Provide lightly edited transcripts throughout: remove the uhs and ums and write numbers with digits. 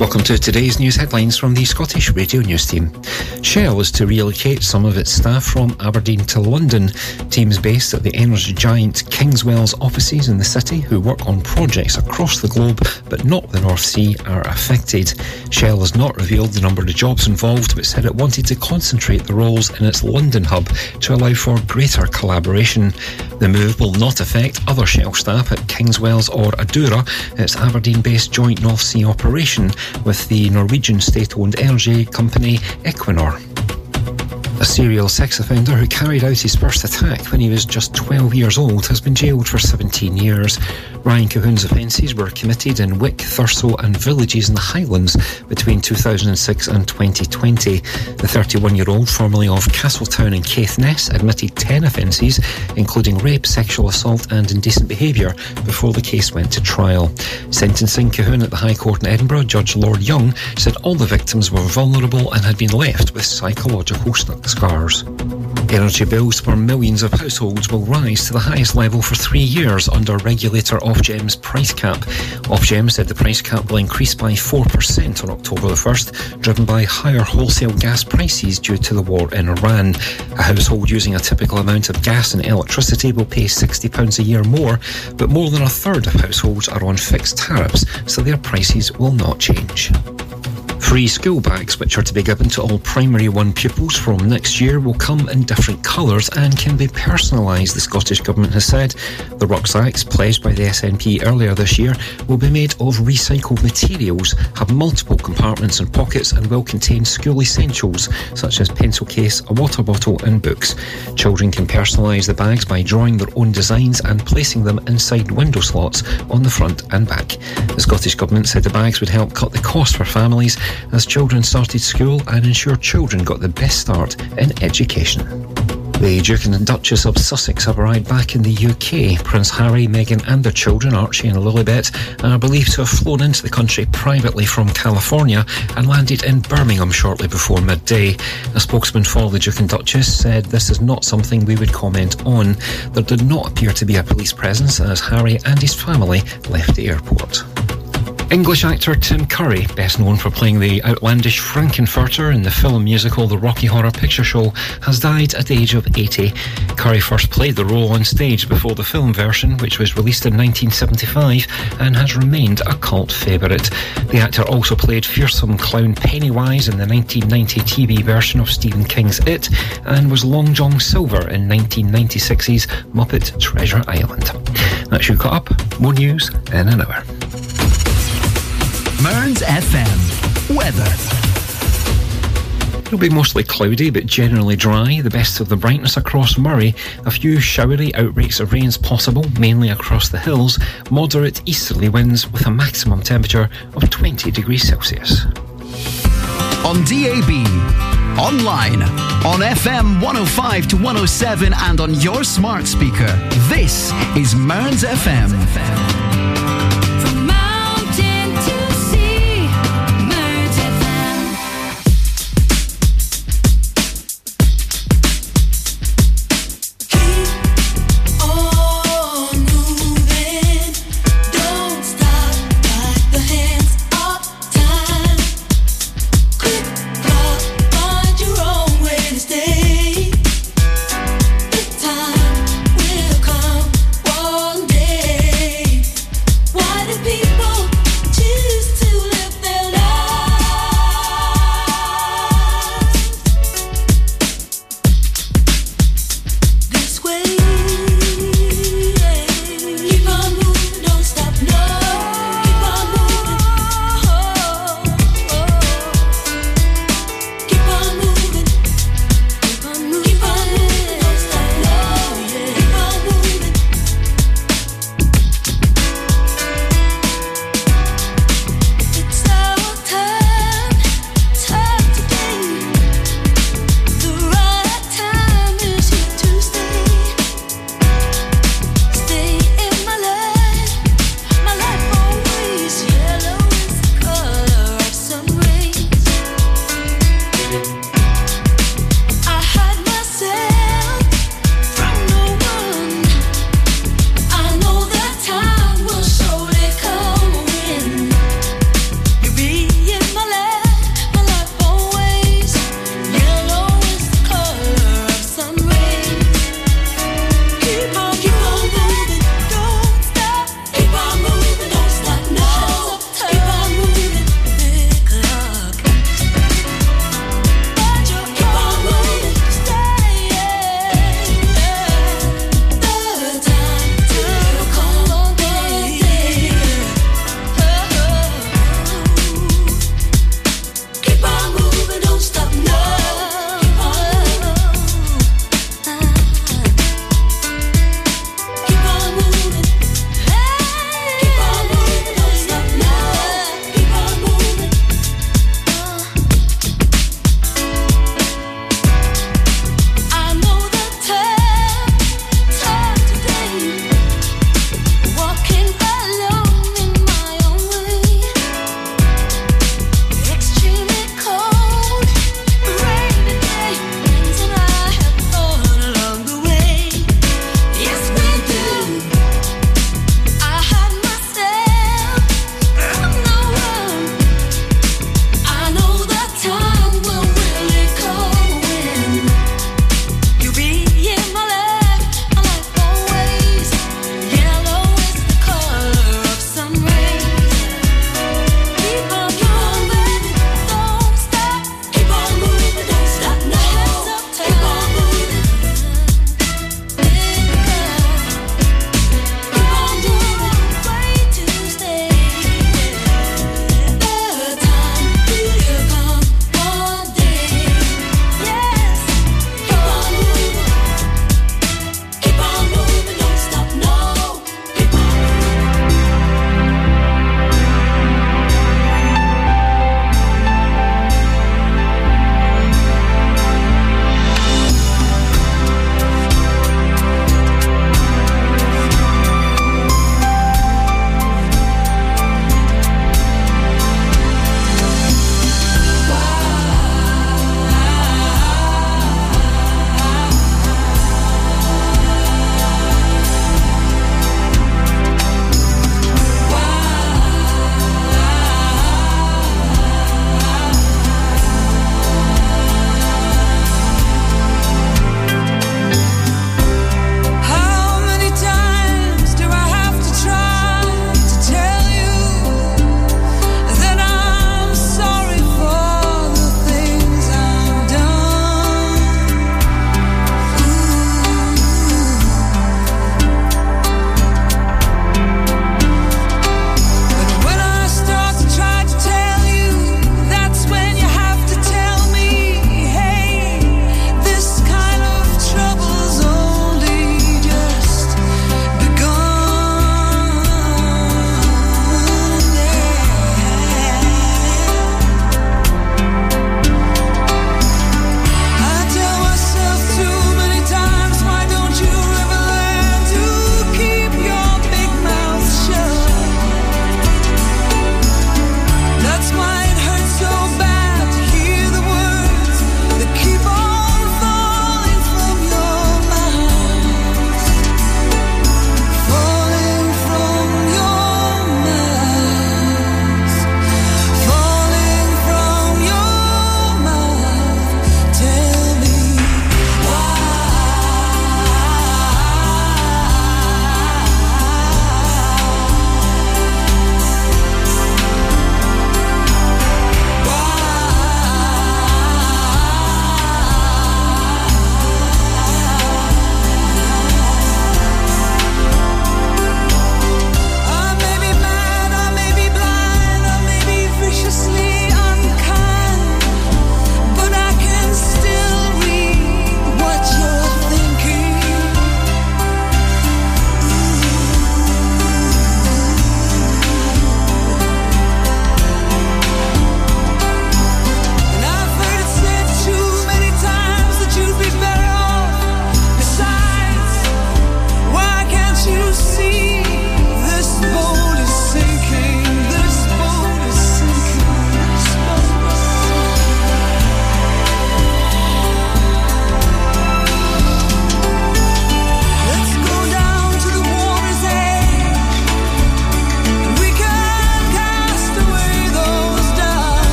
Welcome to today's news headlines from the Scottish Radio News team. Shell is to relocate some of its staff from Aberdeen to London. Teams based at the energy giant Kingswell's offices in the city who work on projects across the globe but not the North Sea are affected. Shell has not revealed the number of jobs involved but said it wanted to concentrate the roles in its London hub to allow for greater collaboration. The move will not affect other Shell staff at Kingswells or Adura, its Aberdeen-based joint North Sea operation with the Norwegian state-owned energy company Equinor. A serial sex offender who carried out his first attack when he was just 12 years old has been jailed for 17 years. Ryan Cahoon's offences were committed in Wick, Thurso and villages in the Highlands between 2006 and 2020. The 31-year-old, formerly of Castletown and Caithness, admitted 10 offences, including rape, sexual assault and indecent behaviour, before the case went to trial. Sentencing Cahoon at the High Court in Edinburgh, Judge Lord Young said all the victims were vulnerable and had been left with psychological scars. Energy bills for millions of households will rise to the highest level for 3 years under regulator Ofgem's price cap. Ofgem said the price cap will increase by 4% on October the 1st, driven by higher wholesale gas prices due to the war in Iran. A household using a typical amount of gas and electricity will pay £60 a year more, but more than a third of households are on fixed tariffs, so their prices will not change. Free school bags, which are to be given to all Primary 1 pupils from next year, will come in different colours and can be personalised, the Scottish Government has said. The rucksacks, pledged by the SNP earlier this year, will be made of recycled materials, have multiple compartments and pockets and will contain school essentials, such as pencil case, a water bottle and books. Children can personalise the bags by drawing their own designs and placing them inside window slots on the front and back. The Scottish Government said the bags would help cut the cost for families as children started school and ensure children got the best start in education. The Duke and Duchess of Sussex have arrived back in the UK. Prince Harry, Meghan and their children, Archie and Lilibet, are believed to have flown into the country privately from California and landed in Birmingham shortly before midday. A spokesman for the Duke and Duchess said this is not something we would comment on. There did not appear to be a police presence as Harry and his family left the airport. English actor Tim Curry, best known for playing the outlandish Frankenfurter in the film musical The Rocky Horror Picture Show, has died at the age of 80. Curry first played the role on stage before the film version, which was released in 1975 and has remained a cult favourite. The actor also played fearsome clown Pennywise in the 1990 TV version of Stephen King's It and was Long John Silver in 1996's Muppet Treasure Island. That's you caught up. More news in an hour. Mearns FM. Weather. It'll be mostly cloudy but generally dry, the best of the brightness across Moray. A few showery outbreaks of rains possible, mainly across the hills. Moderate easterly winds with a maximum temperature of 20 degrees Celsius. On DAB, online, on FM 105 to 107 and on your smart speaker, this is Mearns FM.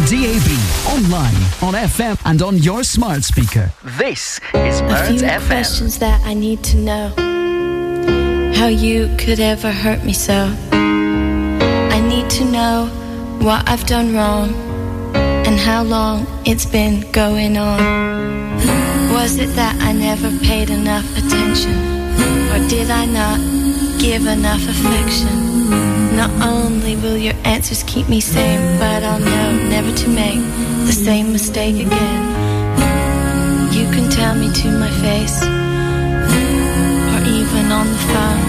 DAB, online, on FM, and on your smart speaker. This is Mearns FM. A few questions that I need to know. How you could ever hurt me so. I need to know what I've done wrong and how long it's been going on. Was it that I never paid enough attention, or did I not give enough affection? Not only will your answers keep me sane, but I'll know never to make the same mistake again. You can tell me to my face, or even on the phone.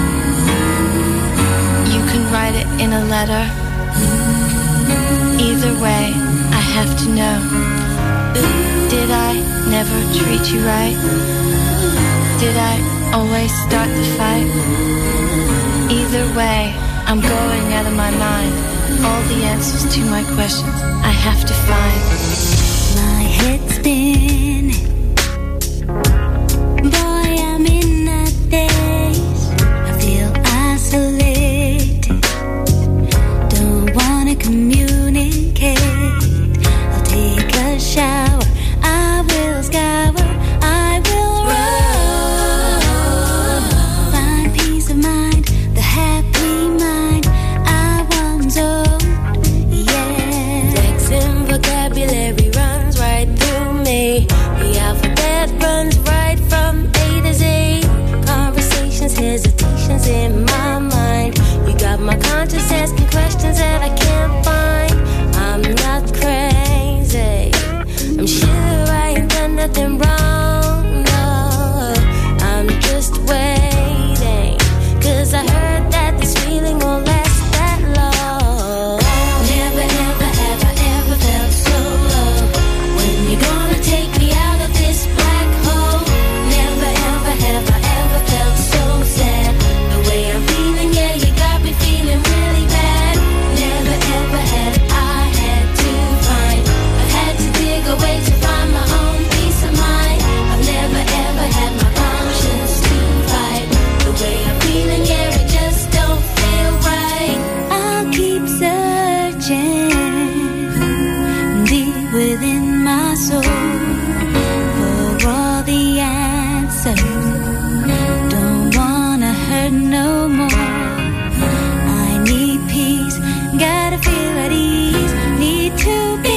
You can write it in a letter. Either way, I have to know. Did I never treat you right? Did I always start the fight? Either way, I'm going out of my mind. All the answers to my questions I have to find. My head's spinning. Boy, I'm in a daze. I feel isolated. Don't wanna communicate. I'll take a shower. I will scour. I will run. Find peace of mind. The happy mind I once owned. Yeah. Flexing vocabulary runs right through me. The alphabet runs right from A to Z. Conversations, hesitations in my mind. You got my conscience asking questions that I can't find. I'm not crazy. I'm sure I ain't done nothing wrong. No, I'm just waiting. 'Cause I heard that this feeling won't last that long. Never, ever, ever, ever felt so low. When you gonna take me out of this black hole? Never, ever, ever, ever felt so sad. The way I'm feeling, yeah, you got me feeling really bad. Never, ever had I had to find. I've had to dig away to find my own peace of mind. I've never, ever had my conscience to fight. The way I'm feeling, yeah, it just don't feel right. I'll keep searching deep within my soul for all the answers. Don't wanna hurt no more. I need peace, gotta feel at ease. Need to be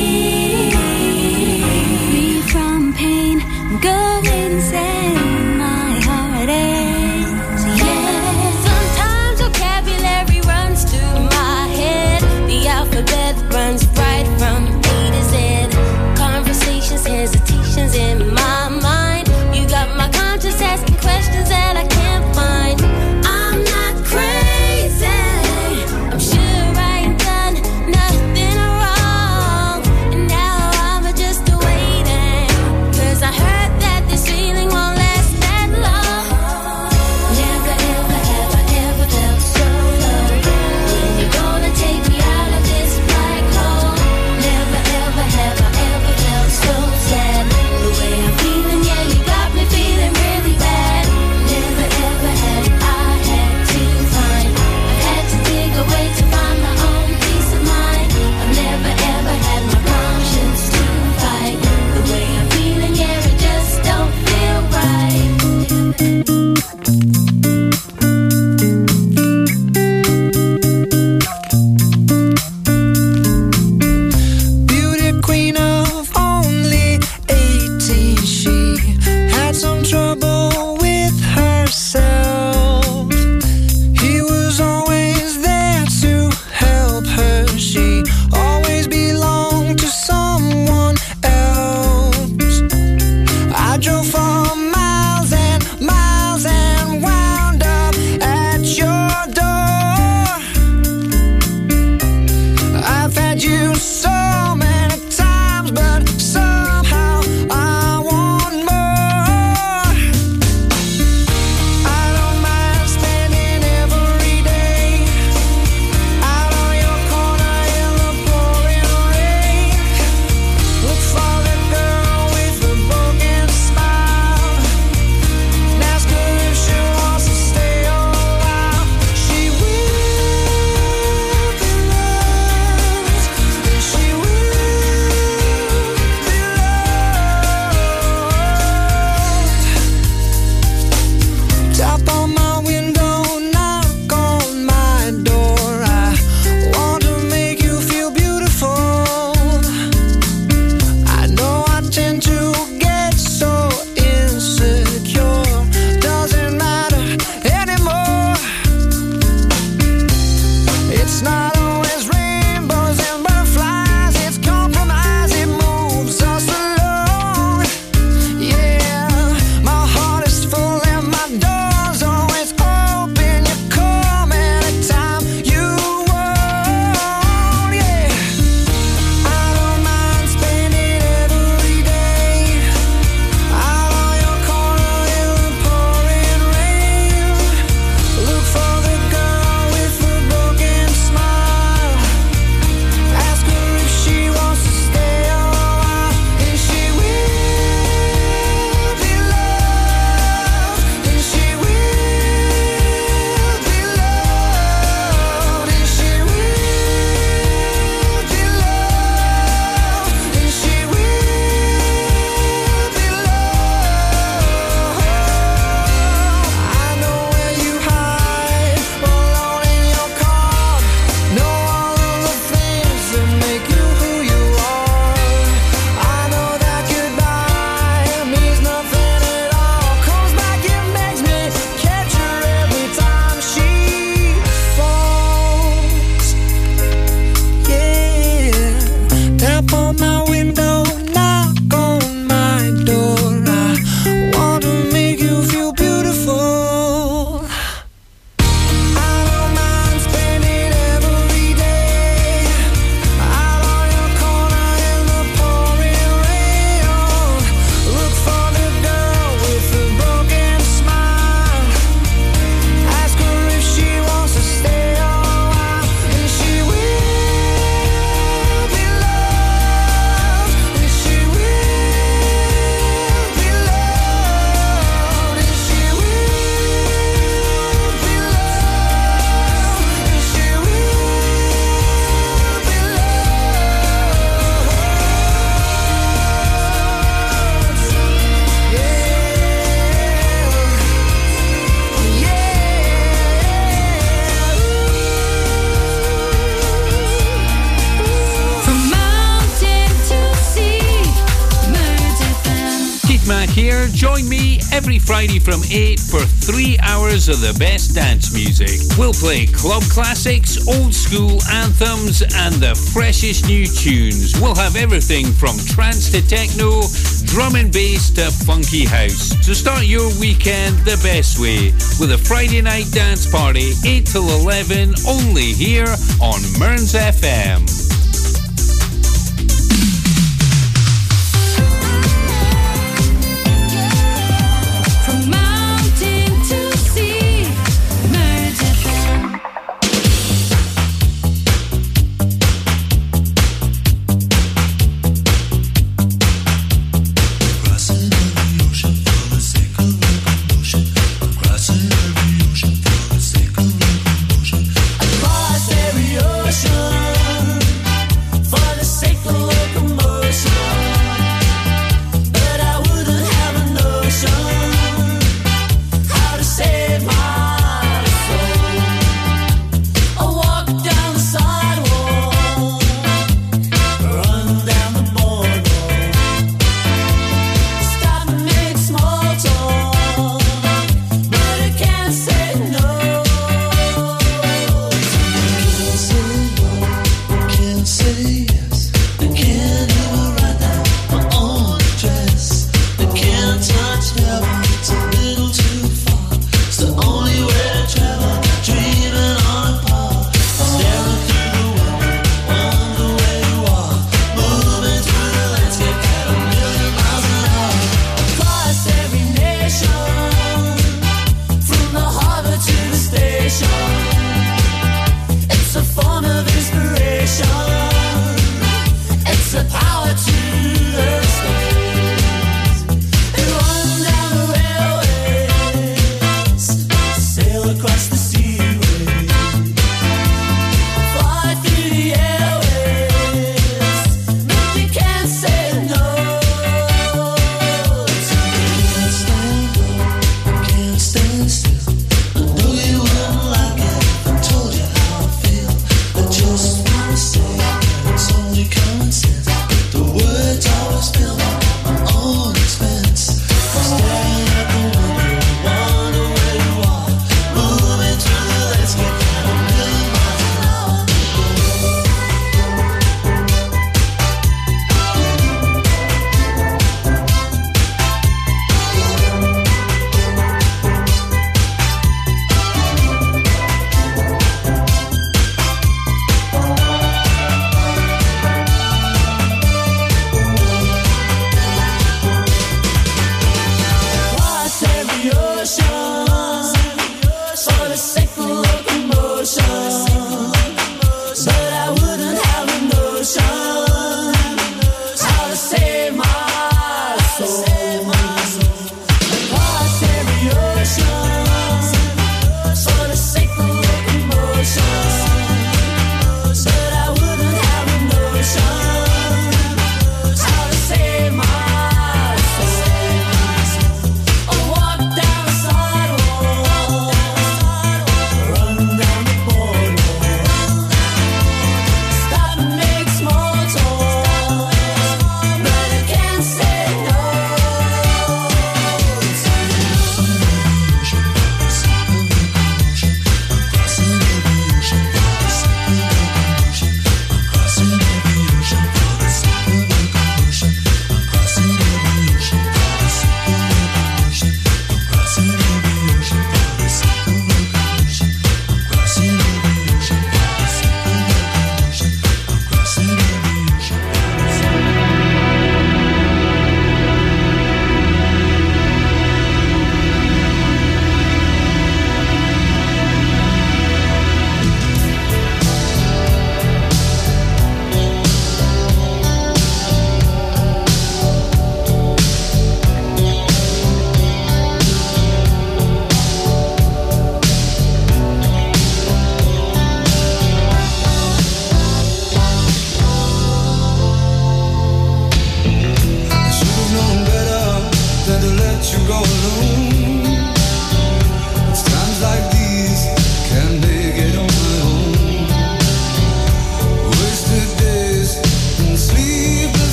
free from pain. Go insane, my heart aches. Yeah. Sometimes vocabulary runs through my head. The alphabet runs right from A to Z. Conversations, hesitations in my mind. You got my conscience asking questions that I can't find. I'm not crazy. I'm sure I ain't done nothing wrong. And now I'm just waiting. 'Cause I heard that this feeling won't last that long. Never, ever, ever, ever felt so low. When you gonna take me out of this black hole? Never, ever, ever, ever felt so sad. The way I'm feeling, yeah, you got me feeling really bad. Never, ever had I had to find. I've had to dig away to find my own peace of mind. I've never, ever had my conscience to fight. The way I'm feeling, yeah, it just don't feel right. Beauty queen of only 18, she had some trouble with herself. He was always there to help her. She always belonged to someone else. I drove for miles and miles and wound up at your door. I've had you so many times, but somehow I want more. I Join me every Friday from 8 for 3 hours of the best dance music. We'll play club classics, old school anthems, and the freshest new tunes. We'll have everything from trance to techno, drum and bass to funky house. So start your weekend the best way with a Friday night dance party, 8 till 11, only here on Mearns FM.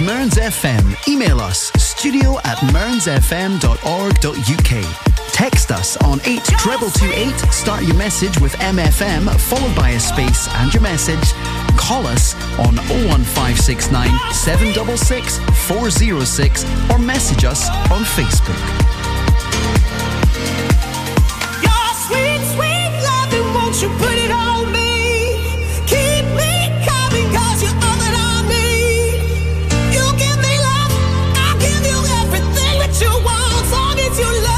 Mearns FM. Email us studio@mearnsfm.org.uk. Text us on 82228. Start your message with MFM followed by a space and your message. Call us on 01569 766 406 or message us on Facebook. Your sweet, sweet loving, won't you put it on me? Keep me coming, 'cause you're all that I need. You give me love, I'll give you everything that you want, as long as you love.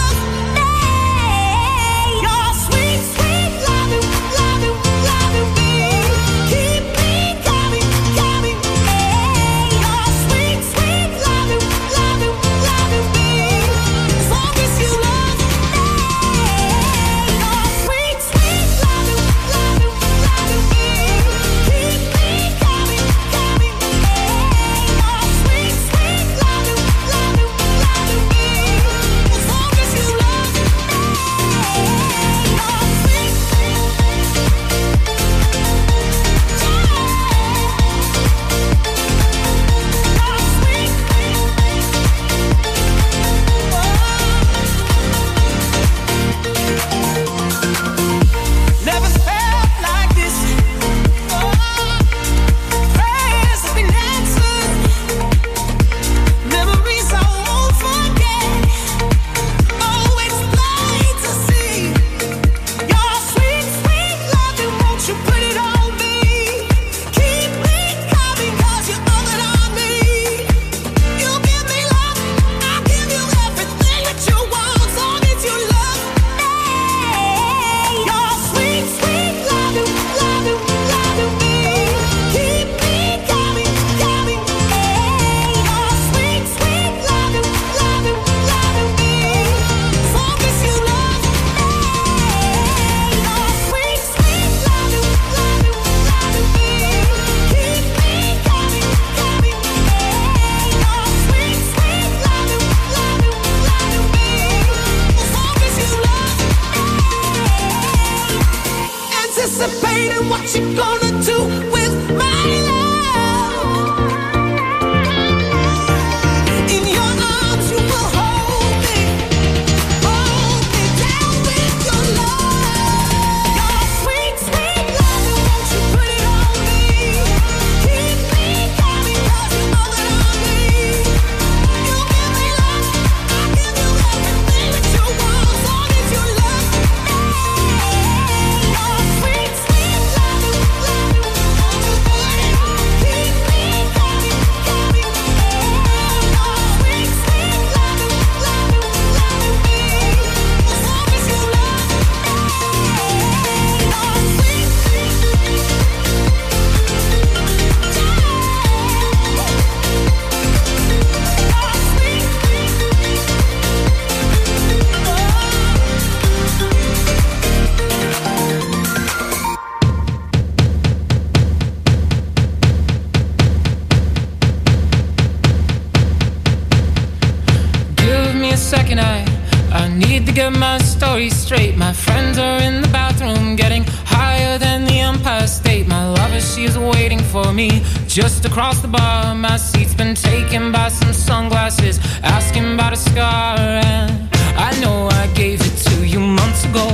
Straight. My friends are in the bathroom getting higher than the Empire State. My lover, she's waiting for me just across the bar. My seat's been taken by some sunglasses asking about a scar, and I know I gave it to you months ago.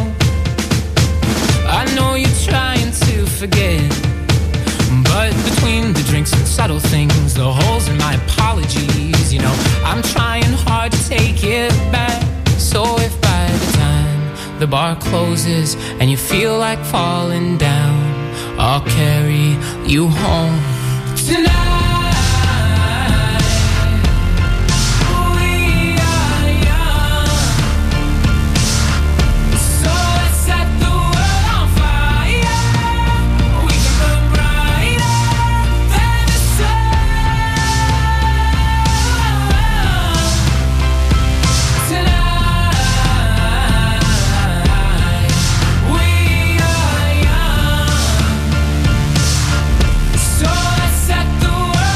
I know you're trying to forget, but between the drinks and subtle things, the holes in my apologies, you know, I'm trying hard to take it back. So if by the time the bar closes and you feel like falling down, I'll carry you home tonight. Set the world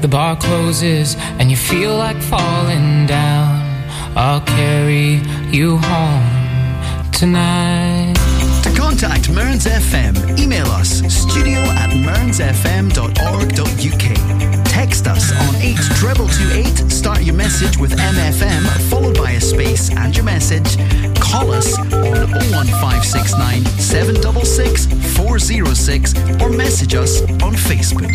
bar closes and you feel like falling down, I'll carry you home tonight. To contact Mearns FM, email us studio@mearnsfm.org.uk. Text us on 82228, start your message with MFM followed by a space and your message. Call us on 01569 766 406 or message us on Facebook.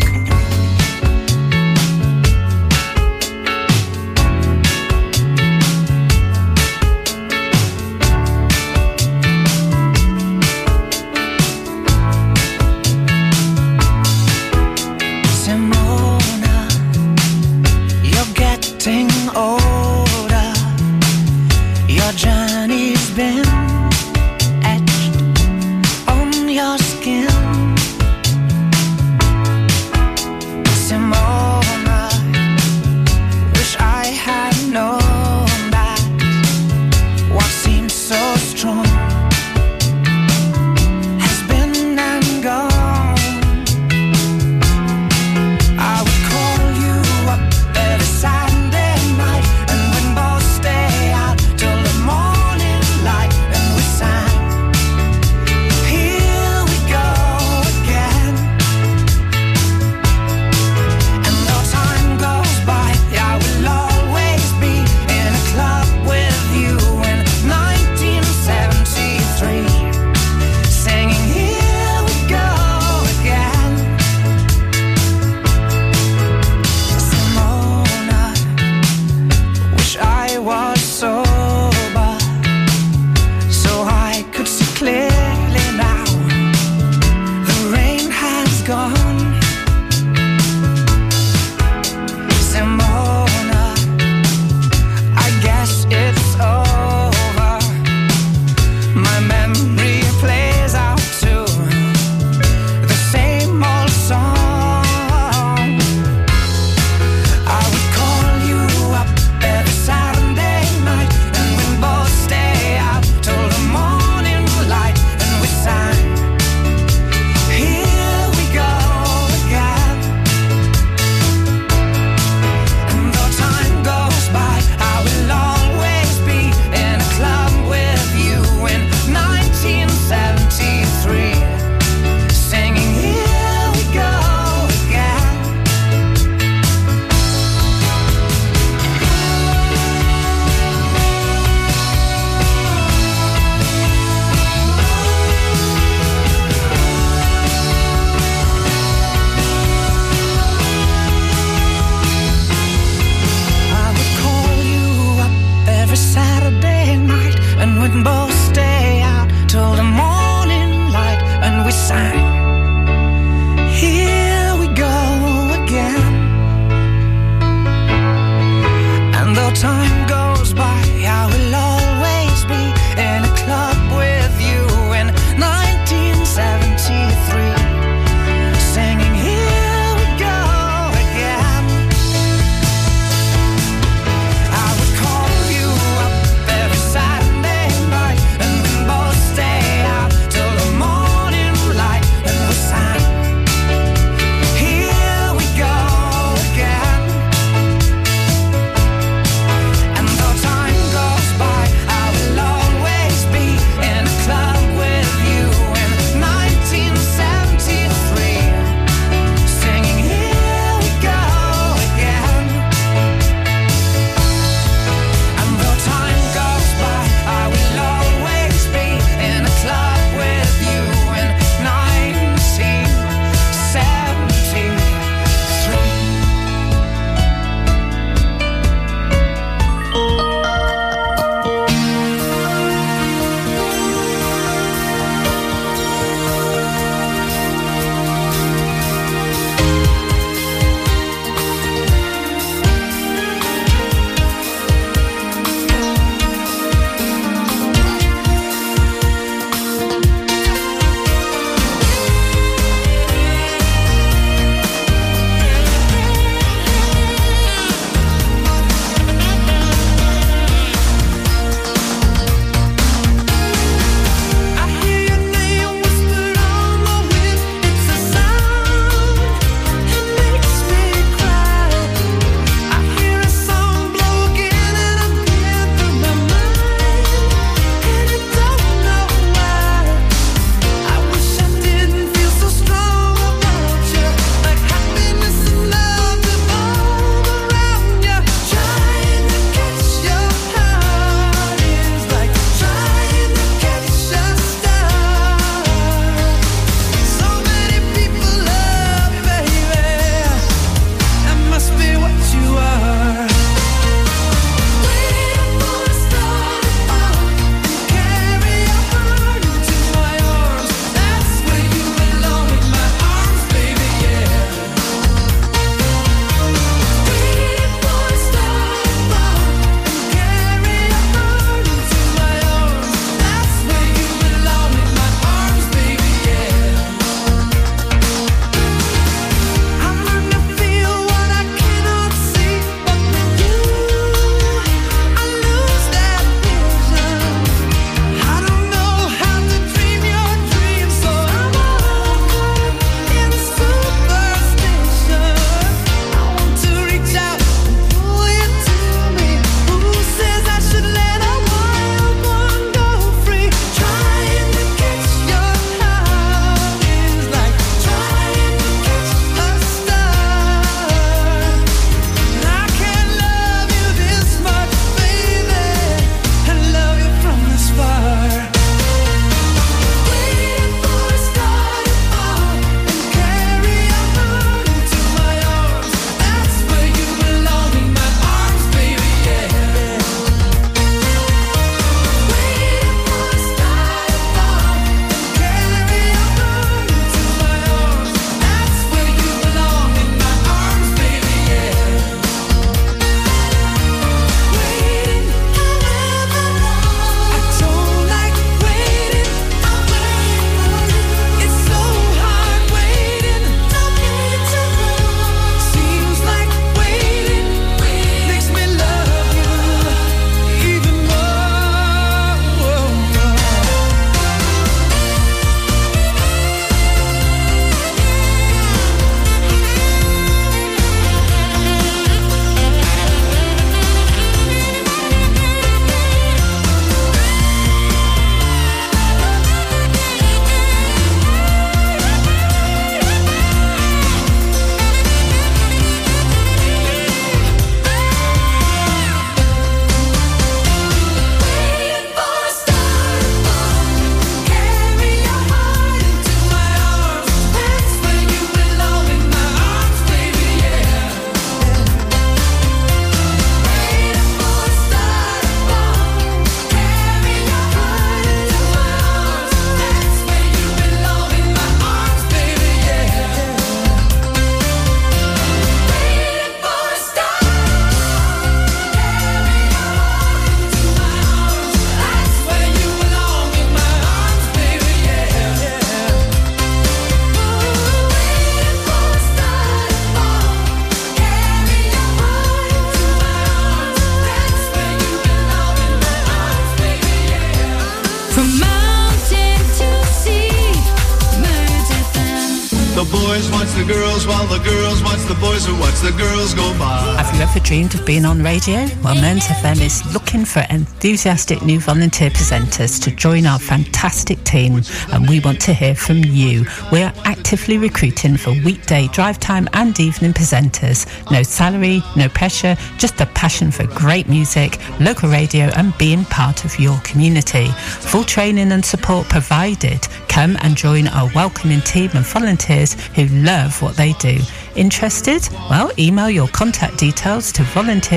boys watch the girls, while the girls watch the boys who watch the girls go by. Have you ever dreamed of being on radio? Well, Mearns FM is looking for enthusiastic new volunteer presenters to join our fantastic team, and we want to hear from you. We are actively recruiting for weekday, drive time and evening presenters. No salary, no pressure, just a passion for great music, local radio and being part of your community. Full training and support provided. Come and join our welcoming team of volunteers who love what they do. Interested? Well, email your contact details to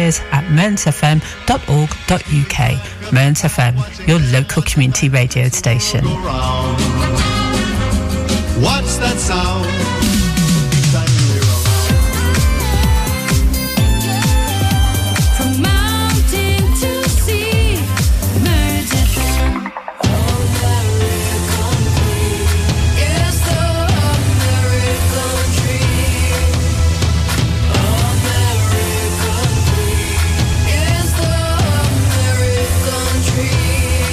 volunteers@mearnsfm.org.uk. Mearns FM, your local community radio station. What's that sound?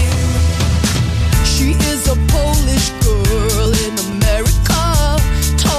She is a Polish girl in America.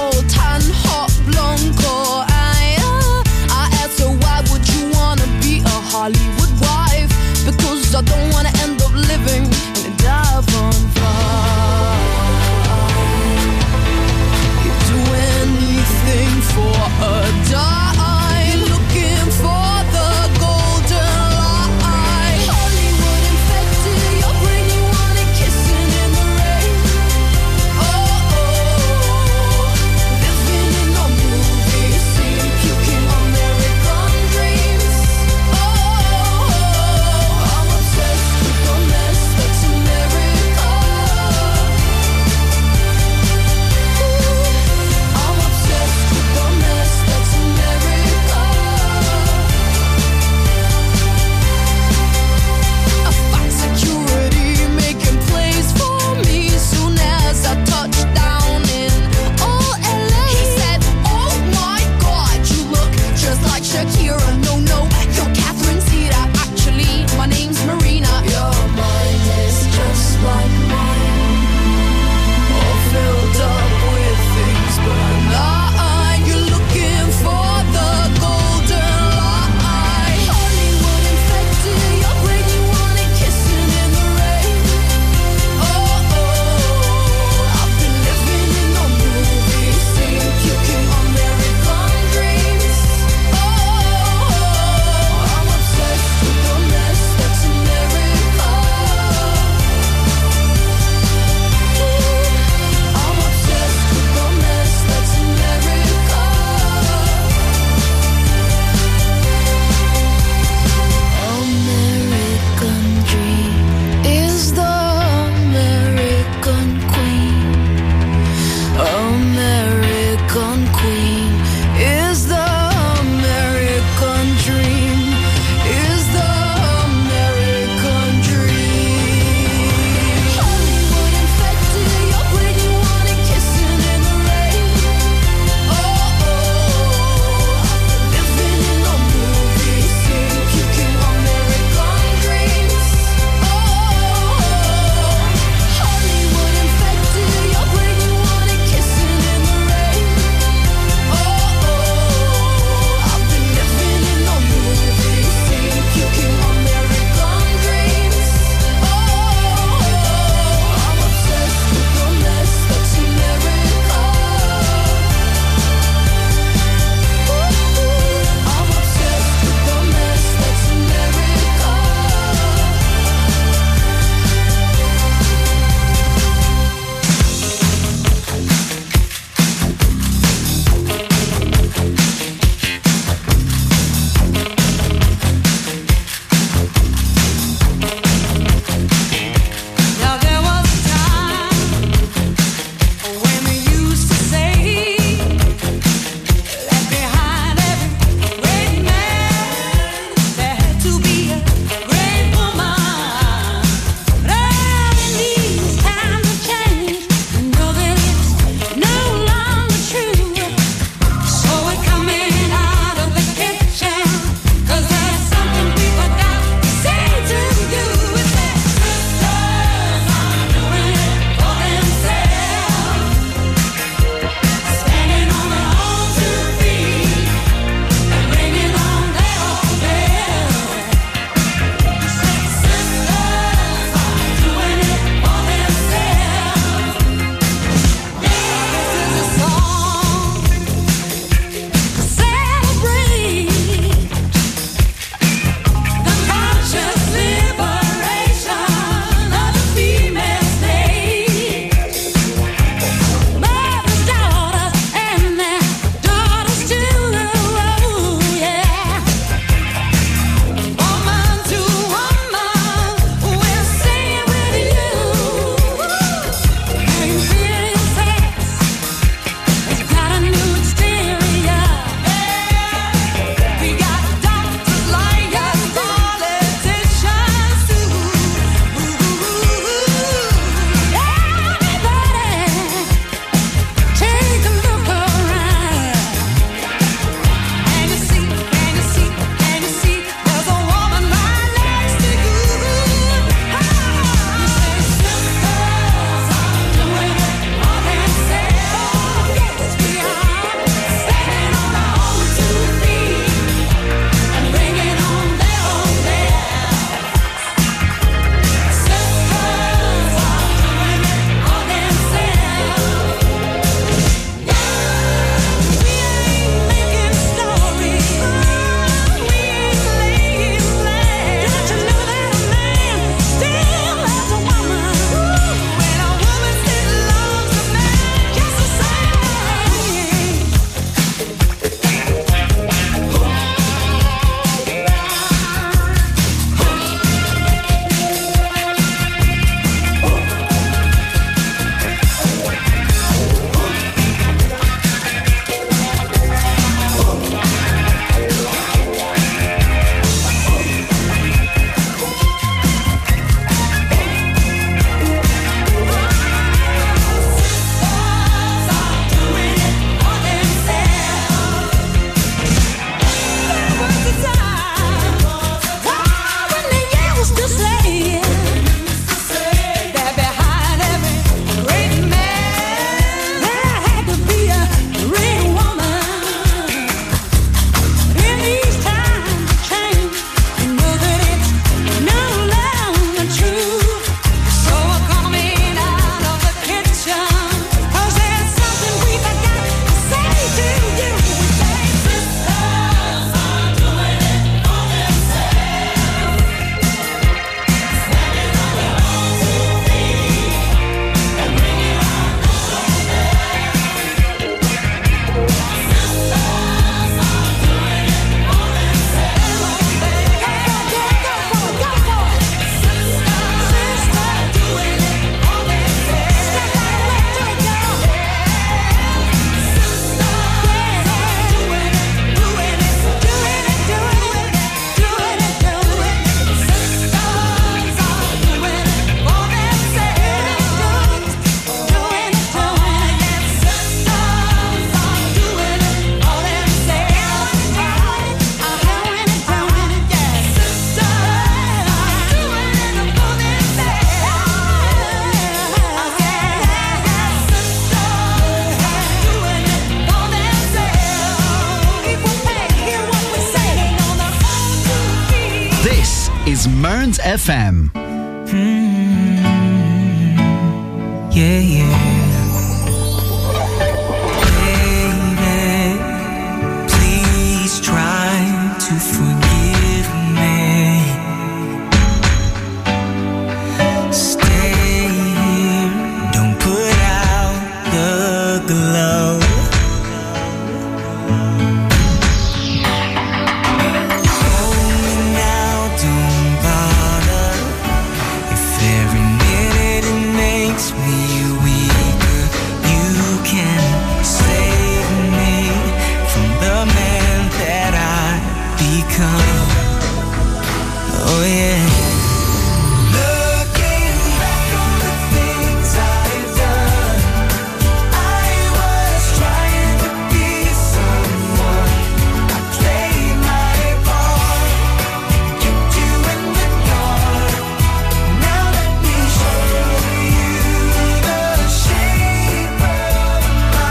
is Mearns FM. Yeah, yeah. Try to forgive me. Stay here, don't put out the glow. Hold me now, don't bother. If every minute it makes me weaker, you can save me from the man that I become. Oh yeah. Looking back on the things I've done, I was trying to be someone. I played my part, kept you in the dark. Now let me show you the shape of my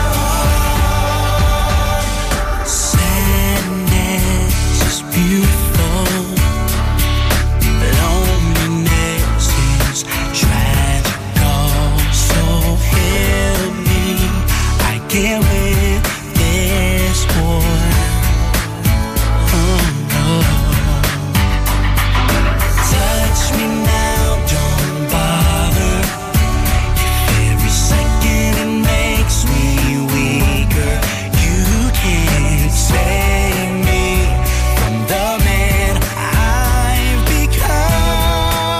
heart. Sadness is beautiful. Loneliness is tragical. So help me, I can't win this war. Oh no. Touch me now, don't bother. If every second it makes me weaker, you can't save me from the man I've become.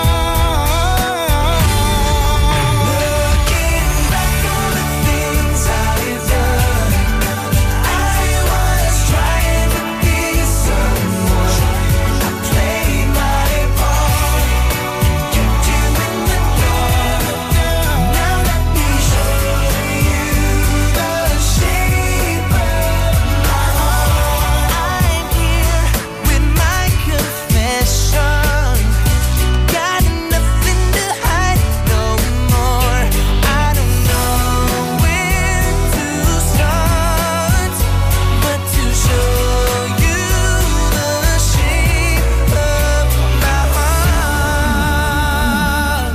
Looking back on the things I've done, I was trying to be someone. I played my part, kept you in the dark. Now let me show you the shape of my heart. I'm here with my confession. Got nothing to hide no more. I don't know when to start, but to show you the shape of my heart.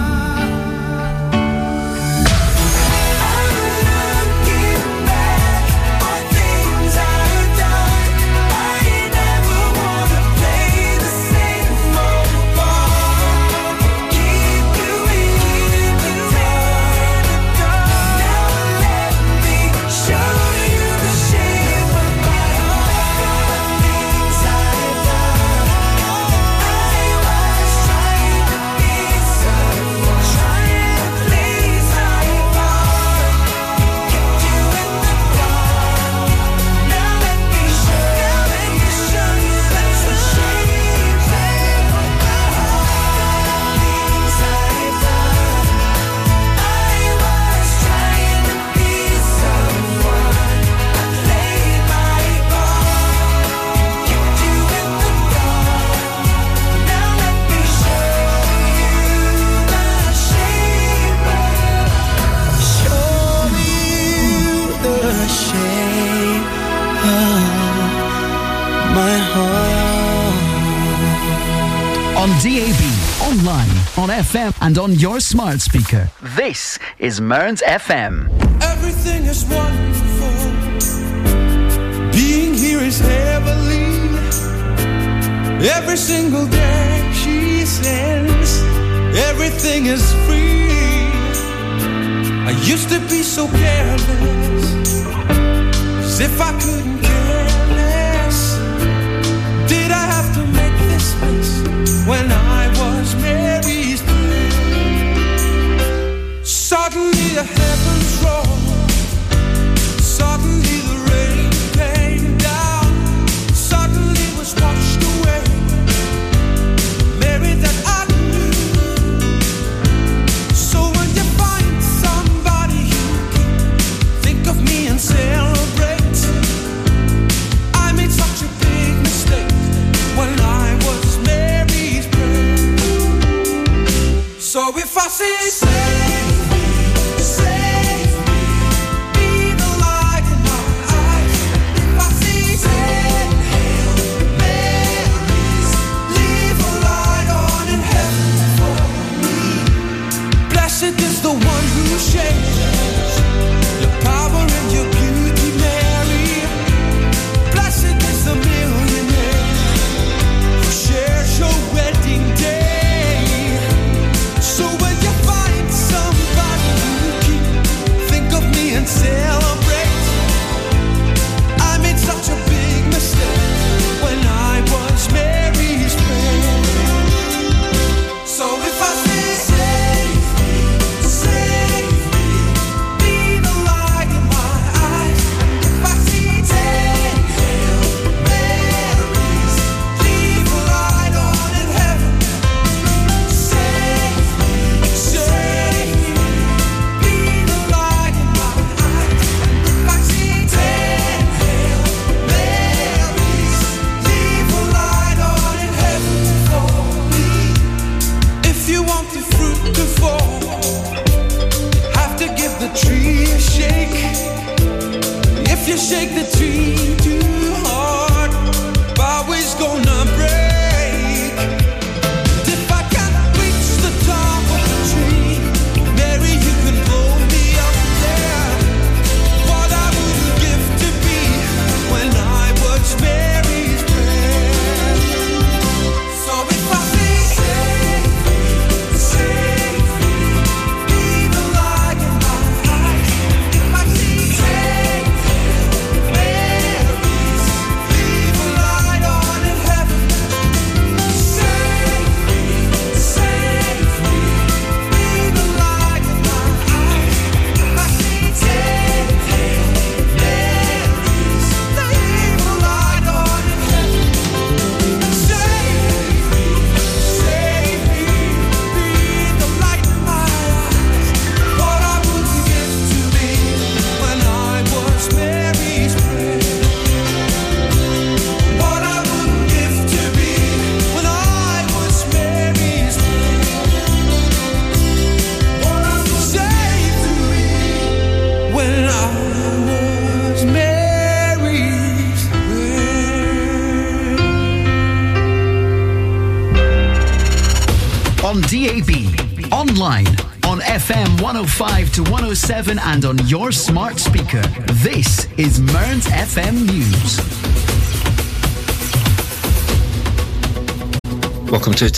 I'm looking back on things I've done. I never wanna play the same old part. Keep you in the dark. Now let me show you the shape of my heart. Things I've done, I was trying to be someone, trying to please my part. Kept you in the dark. Now let me show you the true shape of my heart. Things I've done, I was trying to be someone. I played my part, kept you in the dark. Now let me show you the shape of my heart. On DAB, online, on FM, and on your smart speaker. This is Mearns FM. Everything is wonderful. Being here is heavenly. Every single day she sends. Everything is free. I used to be so careless, as if I couldn't care less. Did I have to make this space when I was Mary's friend? Suddenly the heavens rolled. Suddenly the rain came down. Suddenly was washed away. The Mary that I knew. So when you find somebody who can think of me and celebrate, I made such a big mistake when I was Mary's friend. So if I say save me, be the light in my eyes. If I say save Hail Marys, leave a light on on DAB, online, on FM 105 to 107 and on your smart speaker. This is Mearns FM News. Welcome to